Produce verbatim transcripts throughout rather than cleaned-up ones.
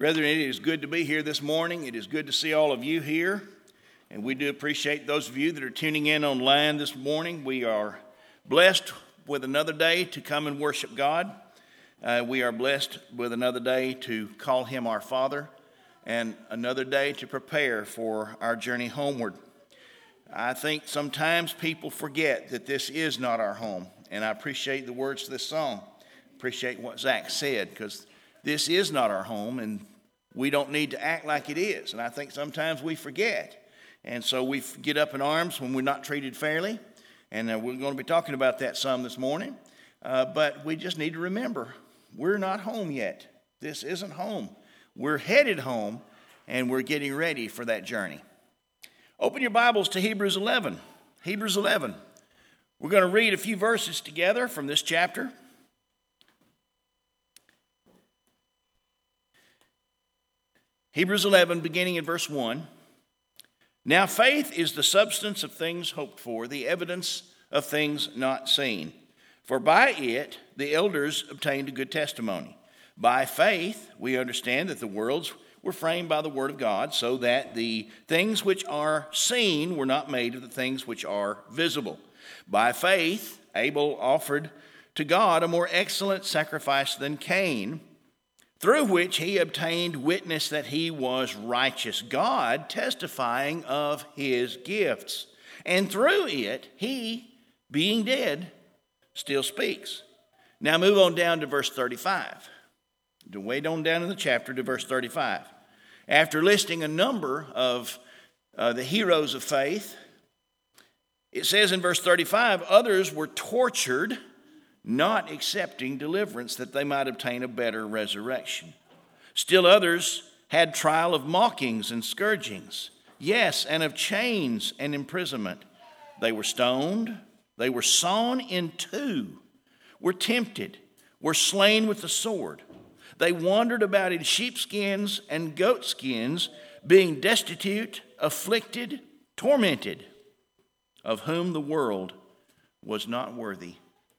Brethren, it is good to be here this morning. It is good to see all of you here. And we do appreciate those of you that are tuning in online this morning. We are blessed with another day to come and worship God. Uh, we are blessed with another day to call Him our Father and another day to prepare for our journey homeward. I think sometimes people forget that this is not our home. And I appreciate the words to this song. Appreciate what Zach said, because this is not our home, and we don't need to act like it is. And I think sometimes we forget. And so we get up in arms when we're not treated fairly. And uh, we're going to be talking about that some this morning. Uh, but we just need to remember, we're not home yet. This isn't home. We're headed home, and we're getting ready for that journey. Open your Bibles to Hebrews eleven. Hebrews eleven. We're going to read a few verses together from this chapter. Hebrews eleven, beginning in verse one. Now faith is the substance of things hoped for, the evidence of things not seen. For by it the elders obtained a good testimony. By faith we understand that the worlds were framed by the word of God, so that the things which are seen were not made of the things which are visible. By faith Abel offered to God a more excellent sacrifice than Cain, through which he obtained witness that he was righteous, God testifying of his gifts. And through it, he, being dead, still speaks. Now move on down to verse thirty-five. Way on down in the chapter to verse thirty-five. After listing a number of uh, the heroes of faith, it says in verse thirty-five, others were tortured, not accepting deliverance, that they might obtain a better resurrection. Still others had trial of mockings and scourgings, yes, and of chains and imprisonment. They were stoned, they were sawn in two, were tempted, were slain with the sword. They wandered about in sheepskins and goatskins, being destitute, afflicted, tormented, of whom the world was not worthy.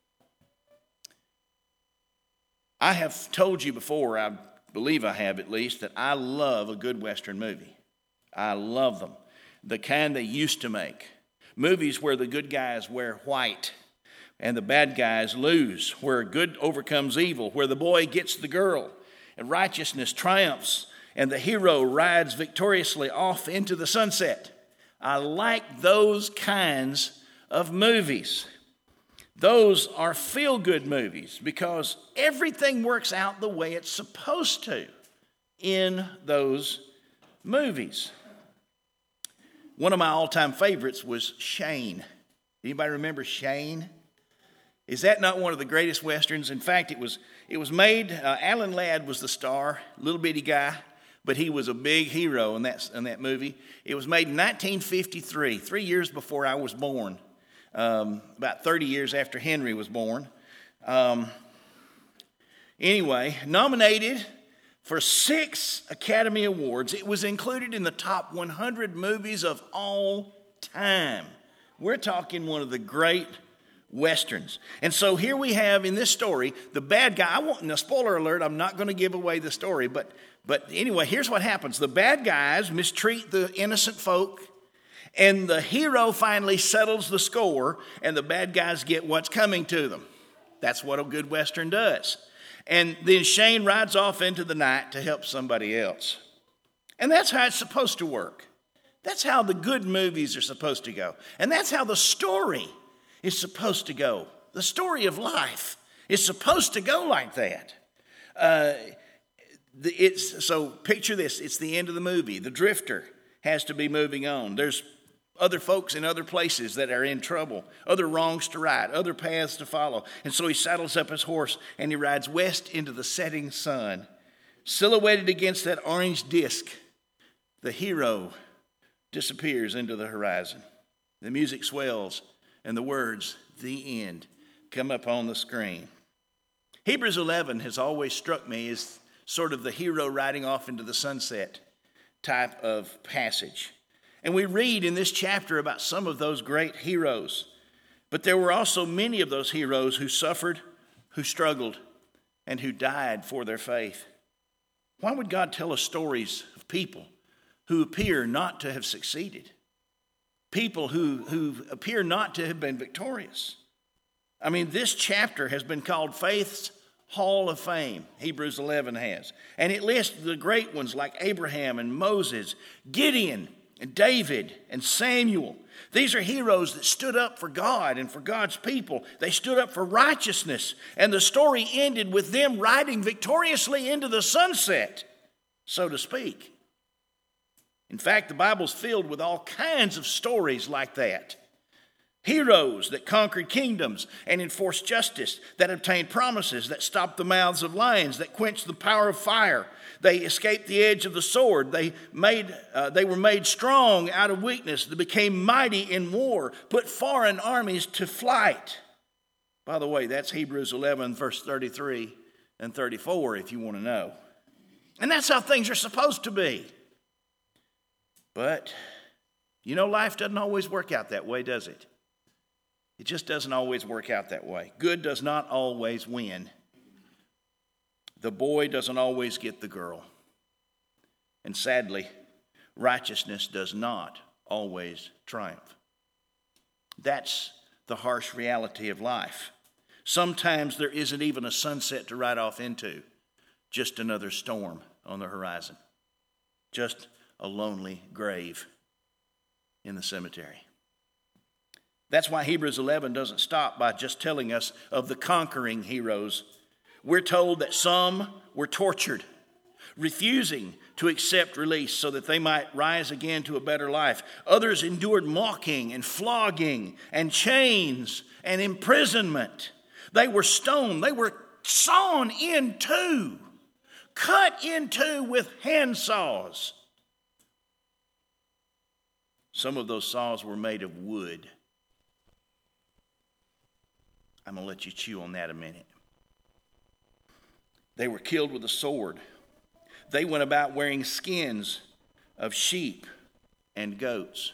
I have told you before, I believe I have at least, that I love a good Western movie. I love them. The kind they used to make. Movies where the good guys wear white and the bad guys lose, where good overcomes evil, where the boy gets the girl and righteousness triumphs and the hero rides victoriously off into the sunset. I like those kinds of movies. Those are feel-good movies because everything works out the way it's supposed to in those movies. One of my all-time favorites was Shane. Anybody remember Shane? Is that not one of the greatest Westerns? In fact, it was it was made, uh, Alan Ladd was the star, little bitty guy, but he was a big hero in that, in that movie. It was made in nineteen fifty-three, three years before I was born. Um, about thirty years after Henry was born. Um, anyway, nominated for six Academy Awards. It was included in the top one hundred movies of all time. We're talking one of the great Westerns. And so here we have in this story, the bad guy. I want, now spoiler alert, I'm not going to give away the story, but, but anyway, here's what happens. The bad guys mistreat the innocent folk, and the hero finally settles the score, and the bad guys get what's coming to them. That's what a good Western does. And then Shane rides off into the night to help somebody else. And that's how it's supposed to work. That's how the good movies are supposed to go. And that's how the story is supposed to go. The story of life is supposed to go like that. Uh, it's, so picture this. It's the end of the movie. The drifter has to be moving on. There's other folks in other places that are in trouble, other wrongs to right, other paths to follow. And so he saddles up his horse and he rides west into the setting sun. Silhouetted against that orange disc, the hero disappears into the horizon. The music swells and the words, "The end," come up on the screen. Hebrews eleven has always struck me as sort of the hero riding off into the sunset type of passage. And we read in this chapter about some of those great heroes. But there were also many of those heroes who suffered, who struggled, and who died for their faith. Why would God tell us stories of people who appear not to have succeeded? People who, who appear not to have been victorious. I mean, this chapter has been called Faith's Hall of Fame, Hebrews eleven has. And it lists the great ones like Abraham and Moses, Gideon and David and Samuel. These are heroes that stood up for God and for God's people. They stood up for righteousness. And the story ended with them riding victoriously into the sunset, so to speak. In fact, the Bible's filled with all kinds of stories like that. Heroes that conquered kingdoms and enforced justice, that obtained promises, that stopped the mouths of lions, that quenched the power of fire. They escaped the edge of the sword. They made, uh, they were made strong out of weakness. They became mighty in war, put foreign armies to flight. By the way, that's Hebrews eleven, verse thirty-three and thirty-four, if you want to know. And that's how things are supposed to be. But, you know, life doesn't always work out that way, does it? It just doesn't always work out that way. Good does not always win. The boy doesn't always get the girl. And sadly, righteousness does not always triumph. That's the harsh reality of life. Sometimes there isn't even a sunset to ride off into, just another storm on the horizon, just a lonely grave in the cemetery. That's why Hebrews eleven doesn't stop by just telling us of the conquering heroes. We're told that some were tortured, refusing to accept release so that they might rise again to a better life. Others endured mocking and flogging and chains and imprisonment. They were stoned. They were sawn in two, cut in two with handsaws. Some of those saws were made of wood. I'm going to let you chew on that a minute. They were killed with a sword. They went about wearing skins of sheep and goats.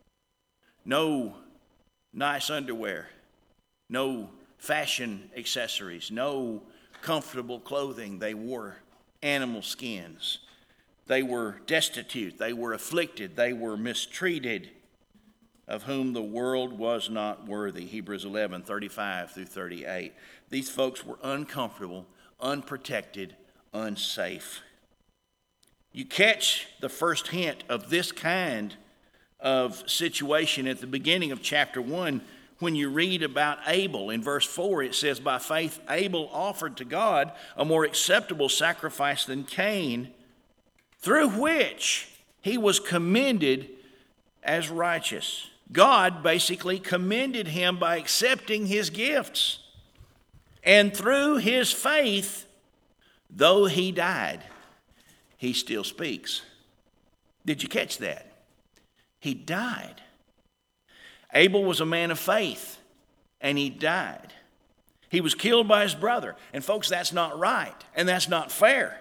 No nice underwear. No fashion accessories. No comfortable clothing. They wore animal skins. They were destitute. They were afflicted. They were mistreated, of whom the world was not worthy. Hebrews eleven, thirty-five through thirty-eight. These folks were uncomfortable, unprotected, unsafe. You catch the first hint of this kind of situation at the beginning of chapter one when you read about Abel. In verse four, it says, by faith Abel offered to God a more acceptable sacrifice than Cain, through which he was commended as righteous. God basically commended him by accepting his gifts. And through his faith, though he died, he still speaks. Did you catch that? He died. Abel was a man of faith, and he died. He was killed by his brother. And folks, that's not right, and that's not fair.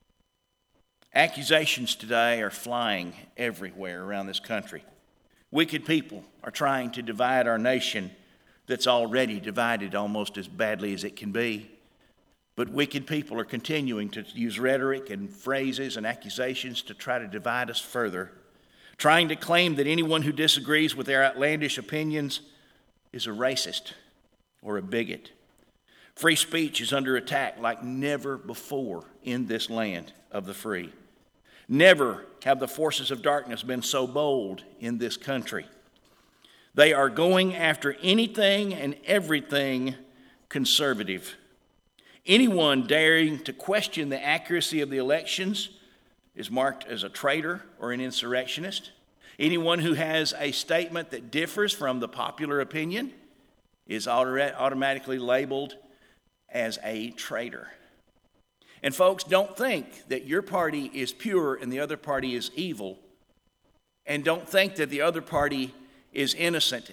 Accusations today are flying everywhere around this country. Wicked people are trying to divide our nation that's already divided almost as badly as it can be. But wicked people are continuing to use rhetoric and phrases and accusations to try to divide us further, trying to claim that anyone who disagrees with their outlandish opinions is a racist or a bigot. Free speech is under attack like never before in this land of the free. Never have the forces of darkness been so bold in this country. They are going after anything and everything conservative. Anyone daring to question the accuracy of the elections is marked as a traitor or an insurrectionist. Anyone who has a statement that differs from the popular opinion is automatically labeled as a traitor. And folks, don't think that your party is pure and the other party is evil. And don't think that the other party is innocent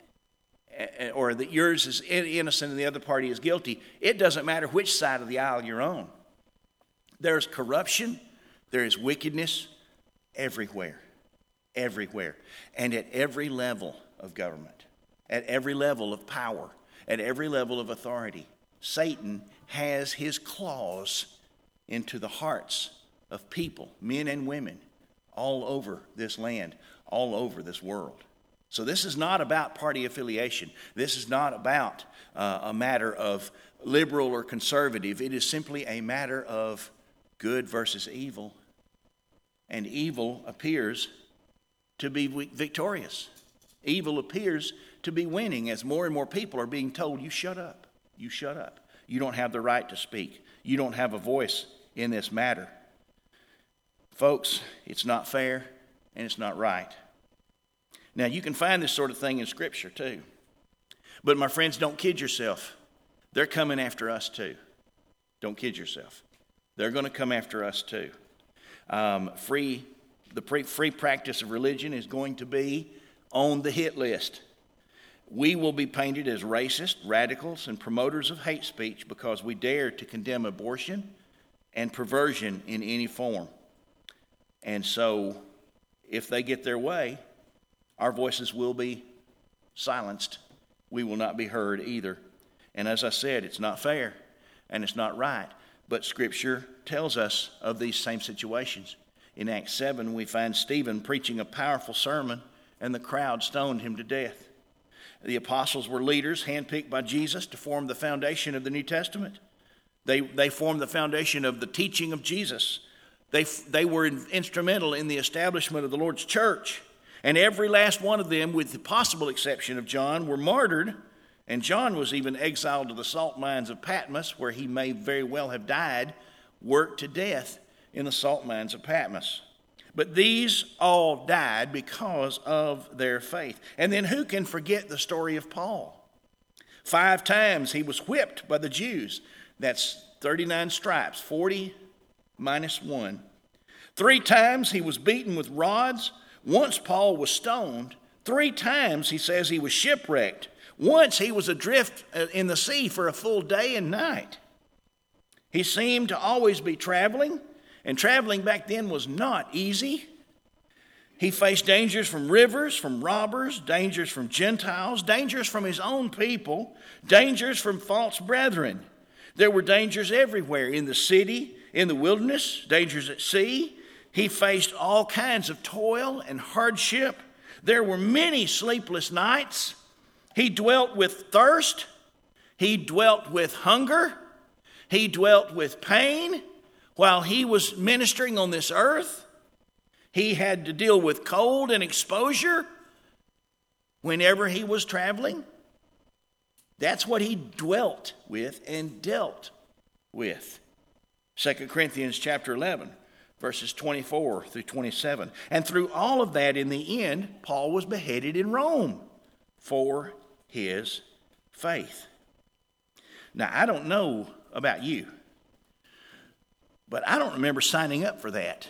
or that yours is innocent and the other party is guilty. It doesn't matter which side of the aisle you're on. There's corruption, there is wickedness everywhere, everywhere. And at every level of government, at every level of power, at every level of authority, Satan has his claws into the hearts of people, men and women, all over this land, all over this world. So this is not about party affiliation. This is not about uh, a matter of liberal or conservative. It is simply a matter of good versus evil. And evil appears to be victorious. Evil appears to be winning as more and more people are being told, you shut up, you shut up. You don't have the right to speak. You don't have a voice in this matter. Folks, it's not fair and it's not right. Now, you can find this sort of thing in Scripture too. But my friends, don't kid yourself. They're coming after us too. Don't kid yourself. They're going to come after us too. Um, free, the pre, free practice of religion is going to be on the hit list. We will be painted as racist, radicals, and promoters of hate speech because we dare to condemn abortion and perversion in any form. And so, if they get their way, our voices will be silenced. We will not be heard either. And as I said, it's not fair and it's not right. But Scripture tells us of these same situations. In Acts seven, we find Stephen preaching a powerful sermon, and the crowd stoned him to death. The apostles were leaders handpicked by Jesus to form the foundation of the New Testament. They, they formed the foundation of the teaching of Jesus. They, they were instrumental in the establishment of the Lord's church. And every last one of them, with the possible exception of John, were martyred. And John was even exiled to the salt mines of Patmos, where he may very well have died, worked to death in the salt mines of Patmos. But these all died because of their faith. And then who can forget the story of Paul? Five times he was whipped by the Jews. That's thirty-nine stripes, forty minus one. Three times he was beaten with rods. Once Paul was stoned. Three times he says he was shipwrecked. Once he was adrift in the sea for a full day and night. He seemed to always be traveling, and traveling back then was not easy. He faced dangers from rivers, from robbers, dangers from Gentiles, dangers from his own people, dangers from false brethren. There were dangers everywhere, in the city, in the wilderness, dangers at sea. He faced all kinds of toil and hardship. There were many sleepless nights. He dwelt with thirst. He dwelt with hunger. He dwelt with pain while he was ministering on this earth. He had to deal with cold and exposure whenever he was traveling. That's what he dwelt with and dealt with. Second Corinthians chapter eleven, verses twenty-four through twenty-seven. And through all of that, in the end, Paul was beheaded in Rome for his faith. Now, I don't know about you, but I don't remember signing up for that.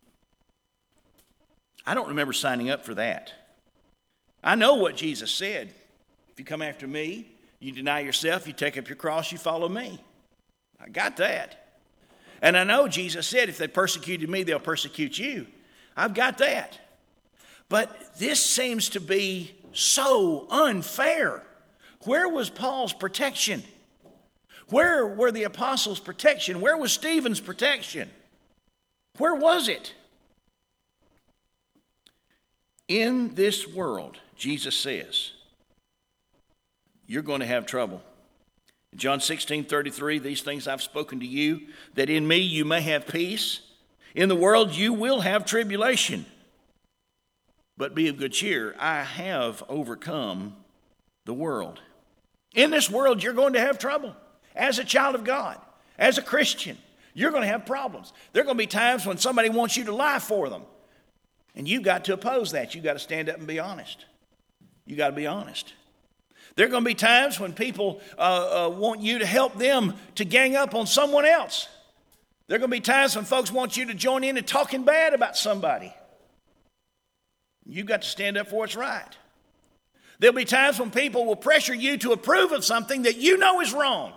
I don't remember signing up for that. I know what Jesus said. If you come after me, you deny yourself, you take up your cross, you follow me. I got that. And I know Jesus said, if they persecuted me, they'll persecute you. I've got that. But this seems to be so unfair. Where was Paul's protection? Where were the apostles' protection? Where was Stephen's protection? Where was it? In this world, Jesus says, you're going to have trouble. John sixteen thirty-three, these things I've spoken to you, that in me you may have peace. In the world you will have tribulation. But be of good cheer, I have overcome the world. In this world you're going to have trouble. As a child of God, as a Christian, you're going to have problems. There are going to be times when somebody wants you to lie for them. And you've got to oppose that. You've got to stand up and be honest. You've got to be honest. There are going to be times when people uh, uh, want you to help them to gang up on someone else. There are going to be times when folks want you to join in and talking bad about somebody. You've got to stand up for what's right. There'll be times when people will pressure you to approve of something that you know is wrong.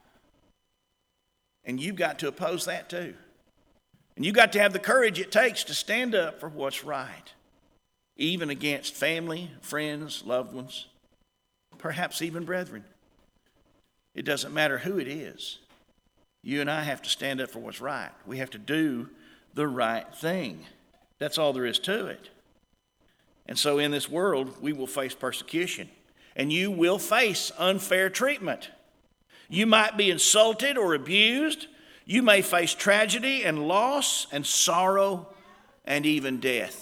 And you've got to oppose that too. And you've got to have the courage it takes to stand up for what's right, even against family, friends, loved ones, perhaps even brethren. It doesn't matter who it is. You and I have to stand up for what's right. We have to do the right thing. That's all there is to it. And so in this world, we will face persecution. And you will face unfair treatment. You might be insulted or abused. You may face tragedy and loss and sorrow and even death.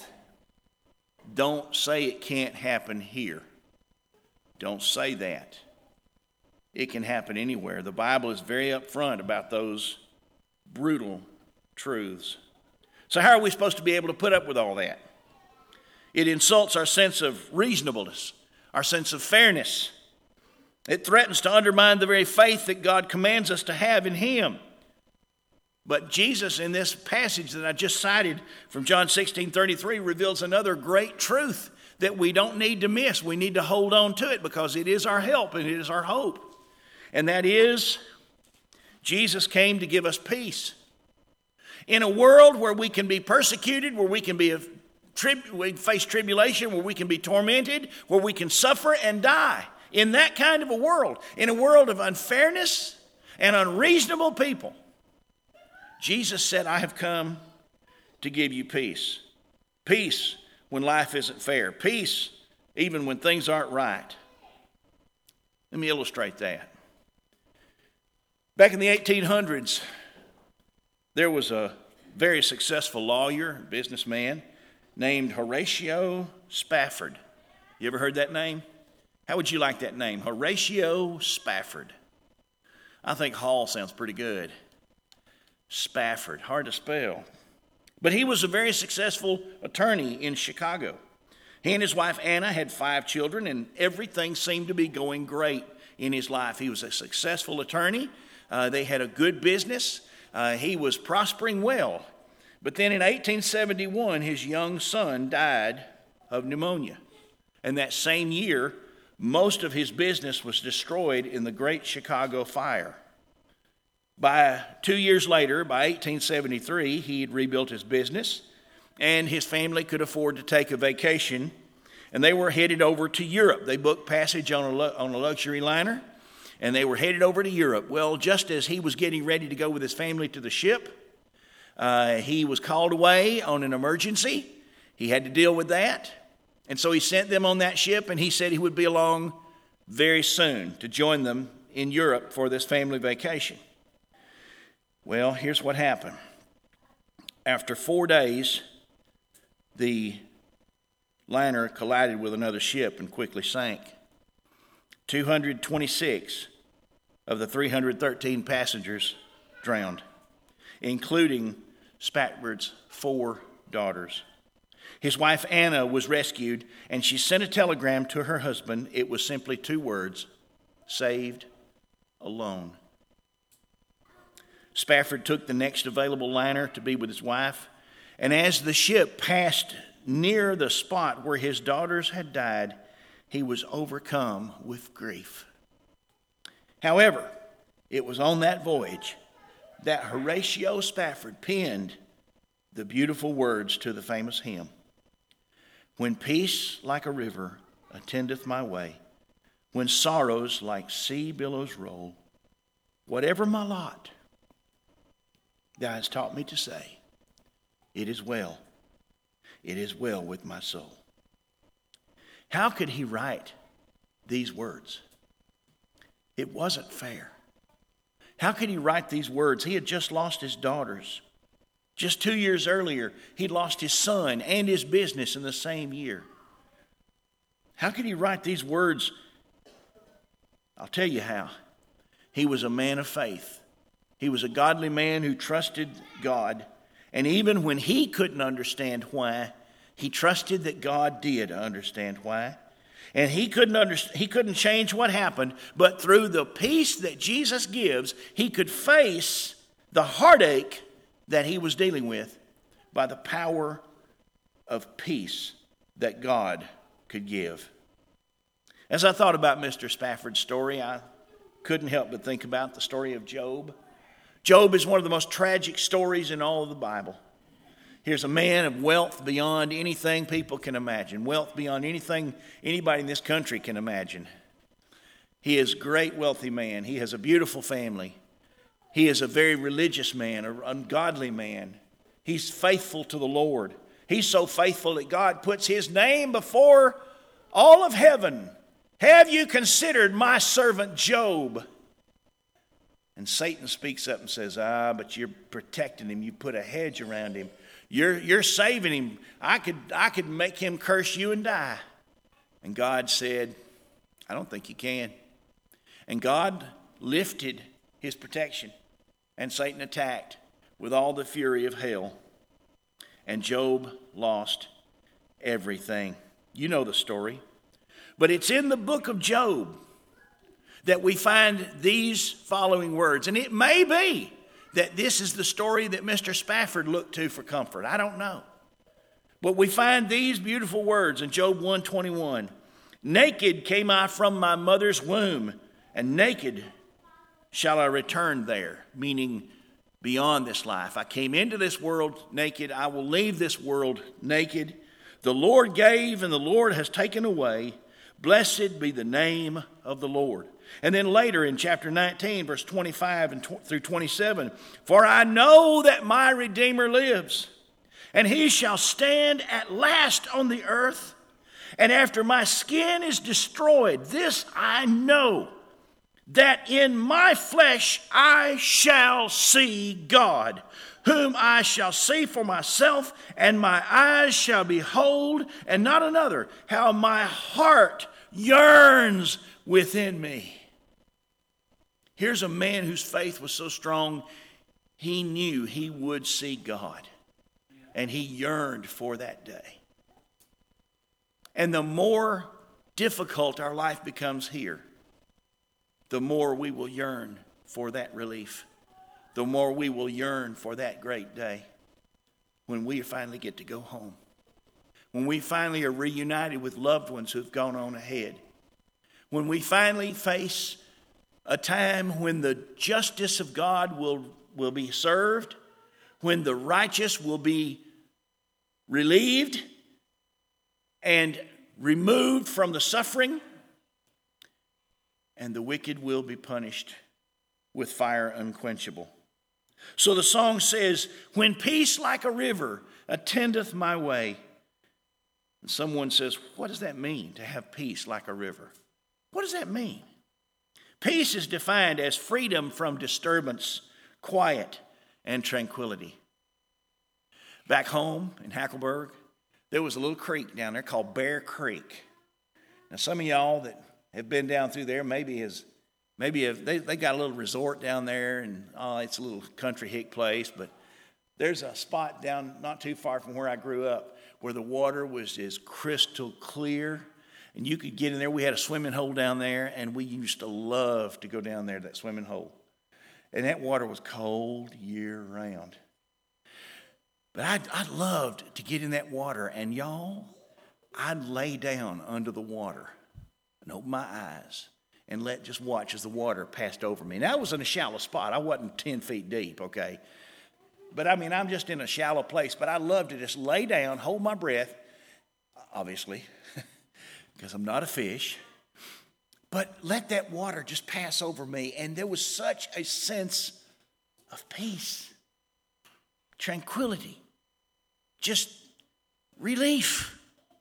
Don't say it can't happen here. Don't say that. It can happen anywhere. The Bible is very upfront about those brutal truths. So how are we supposed to be able to put up with all that? It insults our sense of reasonableness, our sense of fairness. It threatens to undermine the very faith that God commands us to have in Him. But Jesus, in this passage that I just cited from John sixteen thirty-three, reveals another great truth that we don't need to miss. We need to hold on to it because it is our help and it is our hope. And that is, Jesus came to give us peace. In a world where we can be persecuted, where we can be a trib- we face tribulation, where we can be tormented, where we can suffer and die. In that kind of a world, in a world of unfairness and unreasonable people, Jesus said, I have come to give you peace. Peace when life isn't fair. Peace even when things aren't right. Let me illustrate that. Back in the eighteen hundreds, there was a very successful lawyer, businessman, named Horatio Spafford. You ever heard that name? How would you like that name? Horatio Spafford. I think Hall sounds pretty good. Spafford, hard to spell. But he was a very successful attorney in Chicago. He and his wife Anna had five children, and everything seemed to be going great in his life. He was a successful attorney. Uh, they had a good business. Uh, he was prospering well. But then in eighteen seventy-one, his young son died of pneumonia. And that same year, most of his business was destroyed in the Great Chicago Fire. By two years later, by eighteen seventy-three, he had rebuilt his business, and his family could afford to take a vacation, and they were headed over to Europe. They booked passage on a, on a luxury liner, and they were headed over to Europe. Well, just as he was getting ready to go with his family to the ship, uh, he was called away on an emergency. He had to deal with that, and so he sent them on that ship, and he said he would be along very soon to join them in Europe for this family vacation. Well, here's what happened. After four days, the liner collided with another ship and quickly sank. two hundred twenty-six of the three hundred thirteen passengers drowned, including Spafford's four daughters. His wife Anna was rescued, and she sent a telegram to her husband. It was simply two words: saved alone. Spafford took the next available liner to be with his wife, and as the ship passed near the spot where his daughters had died, he was overcome with grief. However, it was on that voyage that Horatio Spafford penned the beautiful words to the famous hymn: when peace like a river attendeth my way, when sorrows like sea billows roll, whatever my lot, Thou hast taught me to say, it is well, it is well with my soul. How could he write these words? It wasn't fair. How could he write these words? He had just lost his daughters. Just two years earlier, he'd lost his son and his business in the same year. How could he write these words? I'll tell you how. He was a man of faith. He was a godly man who trusted God. And even when he couldn't understand why, he trusted that God did understand why. And he couldn't understand, he couldn't change what happened, but through the peace that Jesus gives, he could face the heartache that he was dealing with by the power of peace that God could give. As I thought about Mister Spafford's story, I couldn't help but think about the story of Job. Job is one of the most tragic stories in all of the Bible. Here's a man of wealth beyond anything people can imagine, wealth beyond anything anybody in this country can imagine. He is a great wealthy man. He has a beautiful family. He is a very religious man, an ungodly man. He's faithful to the Lord. He's so faithful that God puts his name before all of heaven. Have you considered my servant Job? And Satan speaks up and says, ah, but you're protecting him. You put a hedge around him. You're, you're saving him. I could, I could make him curse you and die. And God said, I don't think you can. And God lifted his protection. And Satan attacked with all the fury of hell. And Job lost everything. You know the story. But it's in the book of Job that we find these following words. And it may be that this is the story that Mister Spafford looked to for comfort. I don't know. But we find these beautiful words in Job one twenty-one. Naked came I from my mother's womb, and naked shall I return there, meaning beyond this life. I came into this world naked. I will leave this world naked. The Lord gave, and the Lord has taken away. Blessed be the name of the Lord. And then later in chapter nineteen, verse twenty-five and tw- through twenty-seven, for I know that my Redeemer lives, and he shall stand at last on the earth. And after my skin is destroyed, this I know, that in my flesh I shall see God, whom I shall see for myself, and my eyes shall behold, and not another, how my heart yearns within me. Here's a man whose faith was so strong, he knew he would see God, and he yearned for that day. And the more difficult our life becomes here, the more we will yearn for that relief. The more we will yearn for that great day when we finally get to go home. When we finally are reunited with loved ones who have gone on ahead. When we finally face a time when the justice of God will, will be served, when the righteous will be relieved and removed from the suffering, and the wicked will be punished with fire unquenchable. So the song says, when peace like a river attendeth my way. And someone says, what does that mean, to have peace like a river? What does that mean? Peace is defined as freedom from disturbance, quiet, and tranquility. Back home in Hackleburg, there was a little creek down there called Bear Creek. Now, some of y'all that have been down through there maybe has, maybe have, they they got a little resort down there, and oh, it's a little country hick place. But there's a spot down not too far from where I grew up where the water was as crystal clear, and you could get in there. We had a swimming hole down there, and we used to love to go down there to that swimming hole. And that water was cold year round. But I I loved to get in that water, and y'all, I'd lay down under the water and open my eyes and let just watch as the water passed over me. Now, I was in a shallow spot. I wasn't ten feet deep, okay? But I mean, I'm just in a shallow place, but I love to just lay down, hold my breath, obviously, because I'm not a fish, but let that water just pass over me. And there was such a sense of peace, tranquility, just relief.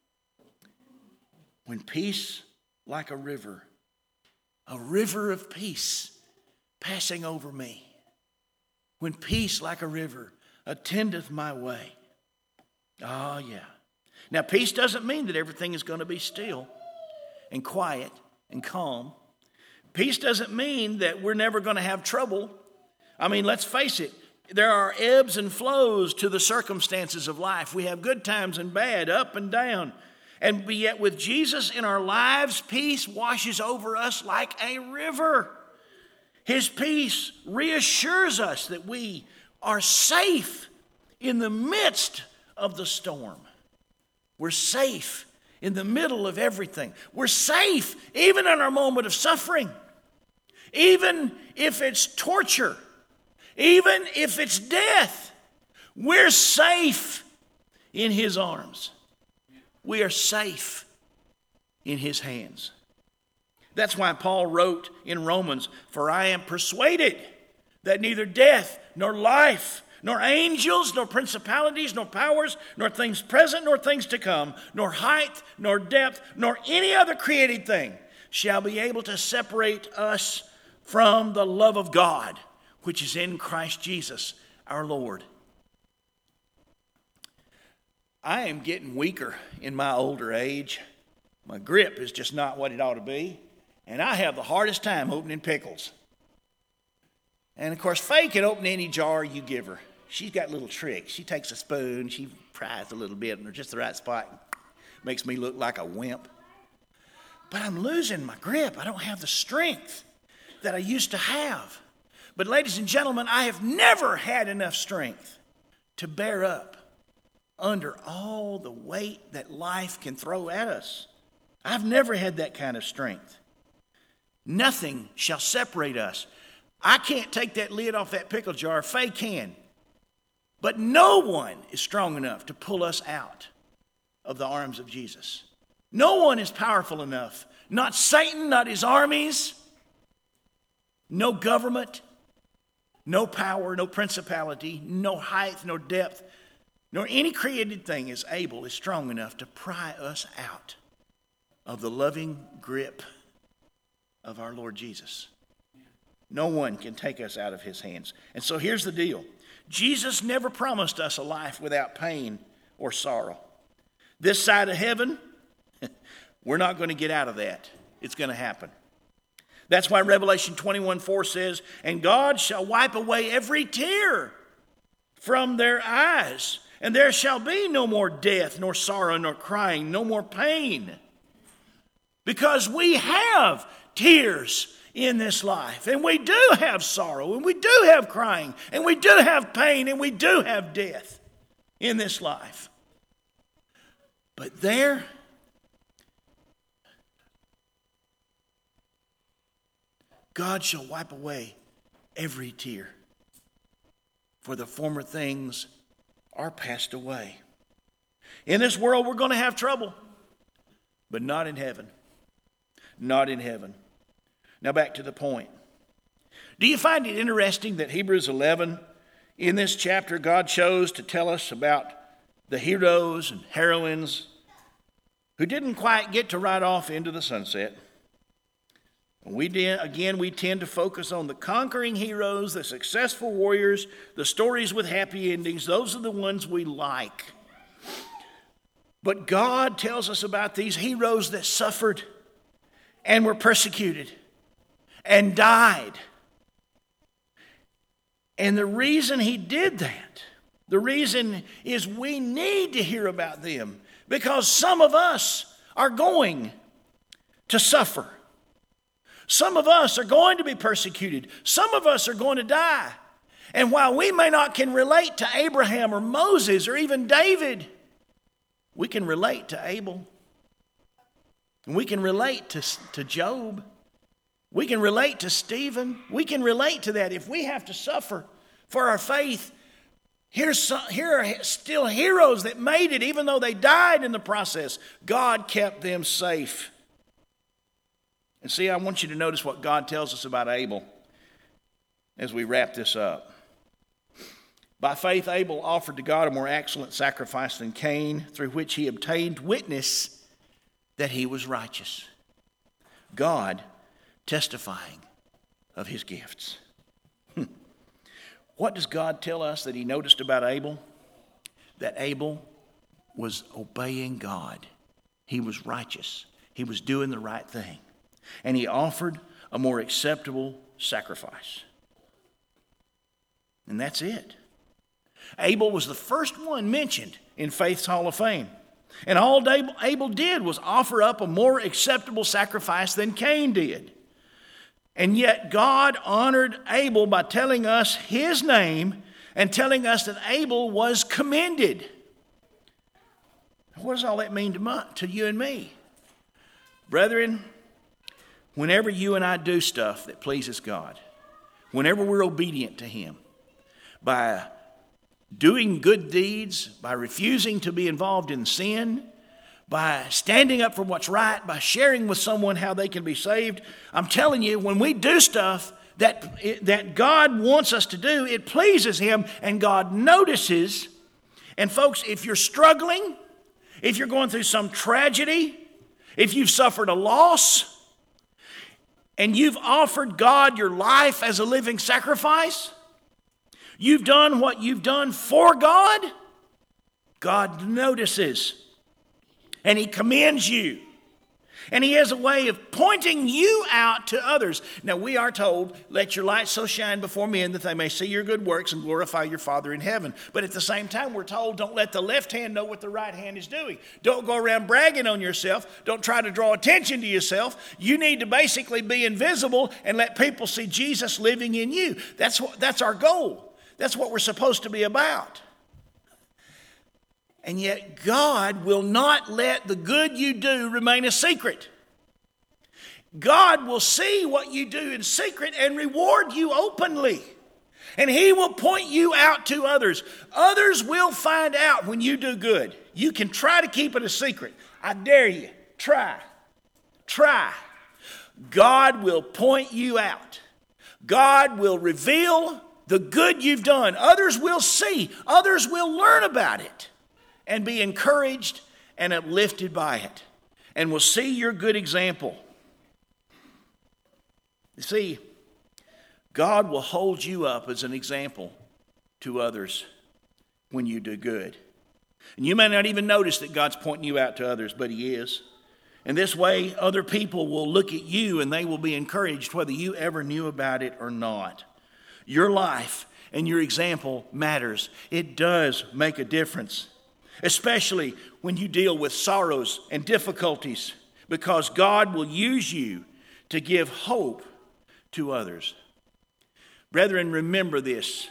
When peace like a river, a river of peace passing over me. When peace like a river attendeth my way. Oh, yeah. Now, peace doesn't mean that everything is going to be still and quiet and calm. Peace doesn't mean that we're never going to have trouble. I mean, let's face it. There are ebbs and flows to the circumstances of life. We have good times and bad, up and down. And yet with Jesus in our lives, peace washes over us like a river. His peace reassures us that we are safe in the midst of the storm. We're safe in the middle of everything. We're safe even in our moment of suffering. Even if it's torture. Even if it's death. We're safe in His arms. We are safe in His hands. That's why Paul wrote in Romans, for I am persuaded that neither death, nor life, nor angels, nor principalities, nor powers, nor things present, nor things to come, nor height, nor depth, nor any other created thing shall be able to separate us from the love of God, which is in Christ Jesus our Lord. I am getting weaker in my older age. My grip is just not what it ought to be, and I have the hardest time opening pickles. And of course, Faye can open any jar you give her. She's got little tricks. She takes a spoon, she pries a little bit in just the right spot. Makes me look like a wimp. But I'm losing my grip. I don't have the strength that I used to have. But ladies and gentlemen, I have never had enough strength to bear up under all the weight that life can throw at us. I've never had that kind of strength. Nothing shall separate us. I can't take that lid off that pickle jar. Faye can. But no one is strong enough to pull us out of the arms of Jesus. No one is powerful enough. Not Satan, not his armies. No government. No power, no principality, no height, no depth, nor any created thing is able, is strong enough to pry us out of the loving grip of our Lord Jesus. No one can take us out of his hands. And so here's the deal. Jesus never promised us a life without pain or sorrow. This side of heaven, we're not going to get out of that. It's going to happen. That's why Revelation twenty-one four says, and God shall wipe away every tear from their eyes, and there shall be no more death, nor sorrow, nor crying, no more pain. Because we have tears in this life, and we do have sorrow, and we do have crying, and we do have pain, and we do have death in this life. But there, God shall wipe away every tear, for the former things are passed away. In this world, we're going to have trouble, but not in heaven. Not in heaven. Now back to the point. Do you find it interesting that Hebrews eleven, in this chapter, God chose to tell us about the heroes and heroines who didn't quite get to ride off into the sunset? We did, again, we tend to focus on the conquering heroes, the successful warriors, the stories with happy endings. Those are the ones we like. But God tells us about these heroes that suffered and were persecuted and died. And the reason he did that, the reason is we need to hear about them, because some of us are going to suffer. Some of us are going to be persecuted. Some of us are going to die. And while we may not can relate to Abraham or Moses or even David, we can relate to Abel. And we can relate to, to Job. We can relate to Stephen. We can relate to that. If we have to suffer for our faith, here's some, here are still heroes that made it even though they died in the process. God kept them safe. And see, I want you to notice what God tells us about Abel as we wrap this up. By faith, Abel offered to God a more excellent sacrifice than Cain, through which he obtained witness that he was righteous, God testifying of his gifts. What does God tell us that he noticed about Abel? That Abel was obeying God. He was righteous. He was doing the right thing. And he offered a more acceptable sacrifice. And that's it. Abel was the first one mentioned in Faith's Hall of Fame. And all Abel did was offer up a more acceptable sacrifice than Cain did. And yet God honored Abel by telling us his name and telling us that Abel was commended. What does all that mean to, my, to you and me? Brethren, whenever you and I do stuff that pleases God, whenever we're obedient to him, by doing good deeds, by refusing to be involved in sin, by standing up for what's right, by sharing with someone how they can be saved, I'm telling you, when we do stuff that, that God wants us to do, it pleases Him, and God notices. And folks, if you're struggling, if you're going through some tragedy, if you've suffered a loss, and you've offered God your life as a living sacrifice, you've done what you've done for God, God notices, and He commends you. And He has a way of pointing you out to others. Now, we are told, let your light so shine before men that they may see your good works and glorify your Father in heaven. But at the same time, we're told, don't let the left hand know what the right hand is doing. Don't go around bragging on yourself. Don't try to draw attention to yourself. You need to basically be invisible and let people see Jesus living in you. That's what, that's our goal. That's what we're supposed to be about. And yet God will not let the good you do remain a secret. God will see what you do in secret and reward you openly. And He will point you out to others. Others will find out when you do good. You can try to keep it a secret. I dare you. Try. Try. God will point you out. God will reveal the good you've done. Others will see. Others will learn about it and be encouraged and uplifted by it, and will see your good example. You see, God will hold you up as an example to others when you do good. And you may not even notice that God's pointing you out to others, but He is. And this way, other people will look at you and they will be encouraged whether you ever knew about it or not. Your life and your example matters. It does make a difference, especially when you deal with sorrows and difficulties, because God will use you to give hope to others. Brethren, remember this.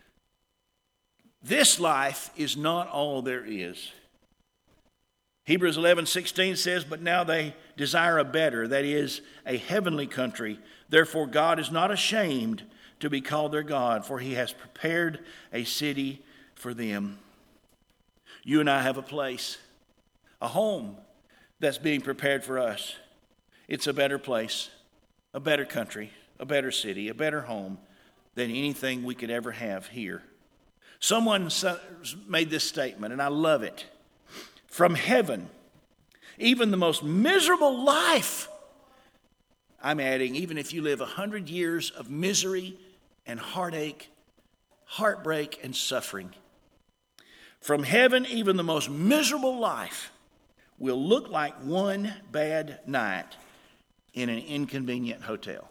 This life is not all there is. Hebrews eleven sixteen says, but now they desire a better, that is, a heavenly country. Therefore God is not ashamed to be called their God, for He has prepared a city for them. You and I have a place, a home that's being prepared for us. It's a better place, a better country, a better city, a better home than anything we could ever have here. Someone made this statement, and I love it. From heaven, even the most miserable life, I'm adding, even if you live a hundred years of misery and heartache, heartbreak and suffering, from heaven, even the most miserable life will look like one bad night in an inconvenient hotel.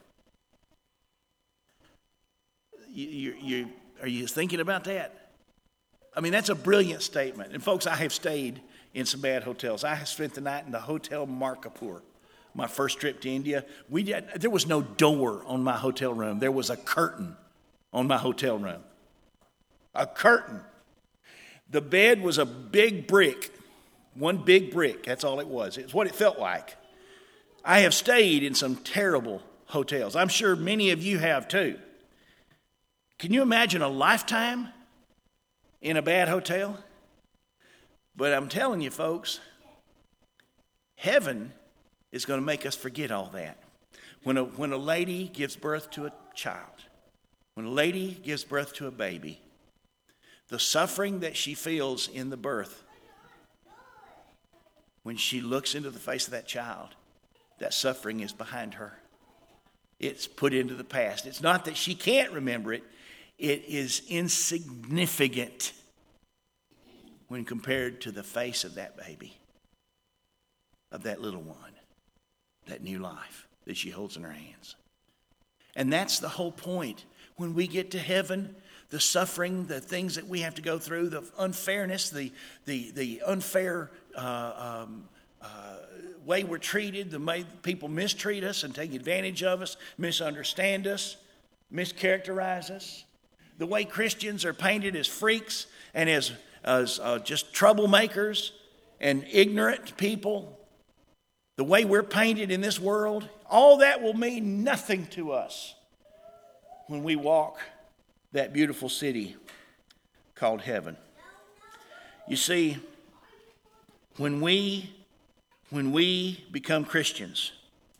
You, you, you, are you thinking about that? I mean, that's a brilliant statement. And folks, I have stayed in some bad hotels. I have spent the night in the Hotel Markapur. My first trip to India, we did, there was no door on my hotel room. There was a curtain on my hotel room. A curtain. The bed was a big brick, one big brick. That's all it was. It's what it felt like. I have stayed in some terrible hotels. I'm sure many of you have too. Can you imagine a lifetime in a bad hotel? But I'm telling you, folks, heaven is going to make us forget all that. When a, when a lady gives birth to a child, when a lady gives birth to a baby, the suffering that she feels in the birth, when she looks into the face of that child, that suffering is behind her. It's put into the past. It's not that she can't remember it. It is insignificant when compared to the face of that baby, of that little one, that new life that she holds in her hands. And that's the whole point. When we get to heaven, the suffering, the things that we have to go through, the unfairness, the the the unfair uh, um, uh, way we're treated, the way people mistreat us and take advantage of us, misunderstand us, mischaracterize us, the way Christians are painted as freaks and as as uh, just troublemakers and ignorant people, the way we're painted in this world, all that will mean nothing to us when we walk that beautiful city called heaven. You see, when we when we become Christians,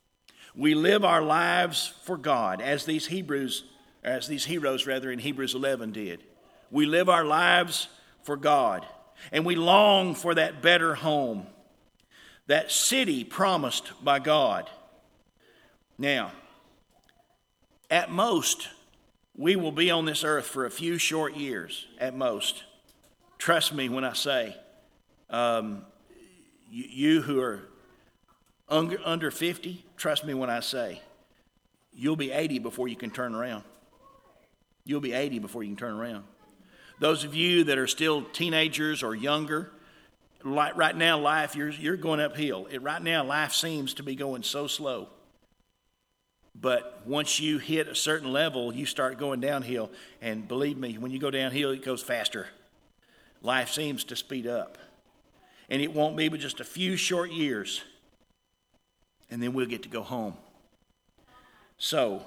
We live our lives for God, as these Hebrews, as these heroes rather in Hebrews eleven did. We live our lives for God, and we long for that better home, that city promised by God. Now, at most, we will be on this earth for a few short years, at most. Trust me when I say, um, you, you who are under, under fifty, trust me when I say, you'll be eighty before you can turn around. You'll be eighty before you can turn around. Those of you that are still teenagers or younger, like right now, life, you're, you're going uphill. It, right now, life seems to be going so slow. But once you hit a certain level, you start going downhill. And believe me, when you go downhill, it goes faster. Life seems to speed up. And it won't be but just a few short years. And then we'll get to go home. So,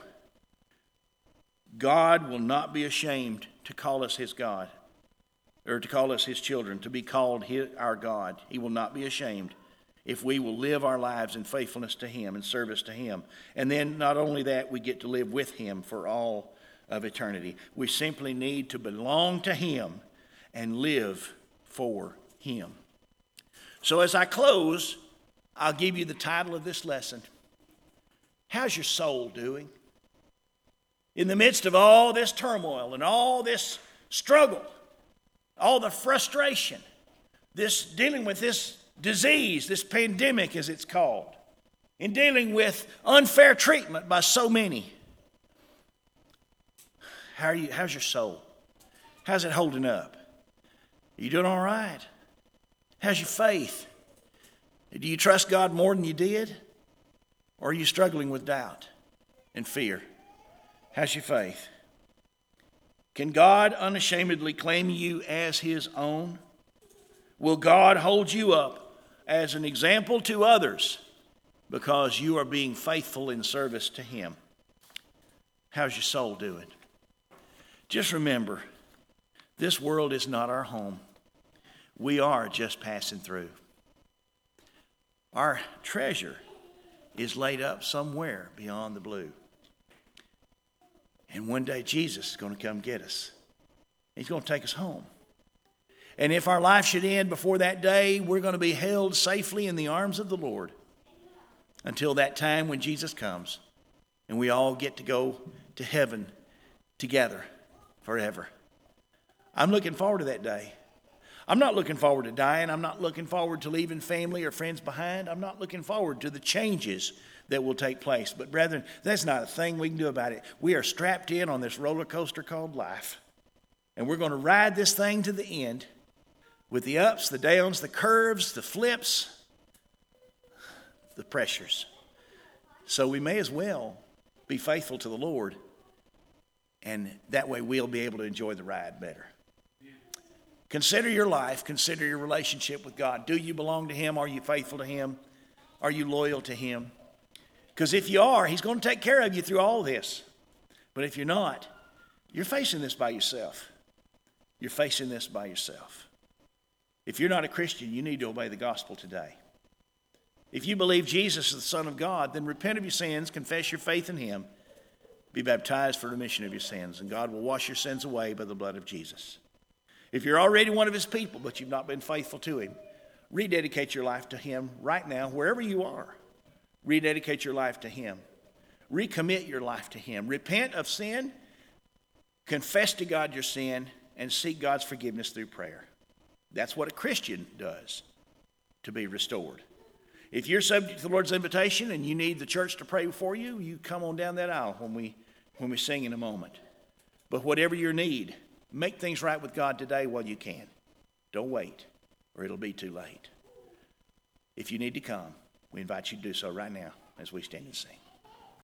God will not be ashamed to call us his God, or to call us his children, to be called his, our God. He will not be ashamed if we will live our lives in faithfulness to him and service to him. And then not only that, we get to live with him for all of eternity. We simply need to belong to him and live for him. So as I close, I'll give you the title of this lesson. How's your soul doing? In the midst of all this turmoil and all this struggle, all the frustration, this dealing with this disease, this pandemic as it's called, in dealing with unfair treatment by so many, how are you? How's your soul? How's it holding up? Are you doing all right? How's your faith? Do you trust God more than you did? Or are you struggling with doubt and fear? How's your faith? Can God unashamedly claim you as his own? Will God hold you up as an example to others because you are being faithful in service to him? How's your soul doing? Just remember, this world is not our home. We are just passing through. Our treasure is laid up somewhere beyond the blue. And one day Jesus is going to come get us. He's going to take us home. And if our life should end before that day, we're going to be held safely in the arms of the Lord until that time when Jesus comes and we all get to go to heaven together forever. I'm looking forward to that day. I'm not looking forward to dying. I'm not looking forward to leaving family or friends behind. I'm not looking forward to the changes that will take place. But brethren, that's not a thing we can do about it. We are strapped in on this roller coaster called life. And we're going to ride this thing to the end with the ups, the downs, the curves, the flips, the pressures. So we may as well be faithful to the Lord, and that way we'll be able to enjoy the ride better. Consider your life. Consider your relationship with God. Do you belong to him? Are you faithful to him? Are you loyal to him? Because if you are, he's going to take care of you through all this. But if you're not, you're facing this by yourself. You're facing this by yourself. If you're not a Christian, you need to obey the gospel today. If you believe Jesus is the Son of God, then repent of your sins, confess your faith in him, be baptized for remission of your sins, and God will wash your sins away by the blood of Jesus. If you're already one of his people, but you've not been faithful to him, rededicate your life to him right now, wherever you are. Rededicate your life to him. Recommit your life to him. Repent of sin, confess to God your sin, and seek God's forgiveness through prayer. That's what a Christian does to be restored. If you're subject to the Lord's invitation and you need the church to pray for you, you come on down that aisle when we, when we sing in a moment. But whatever your need, make things right with God today while you can. Don't wait, or it'll be too late. If you need to come, we invite you to do so right now as we stand and sing.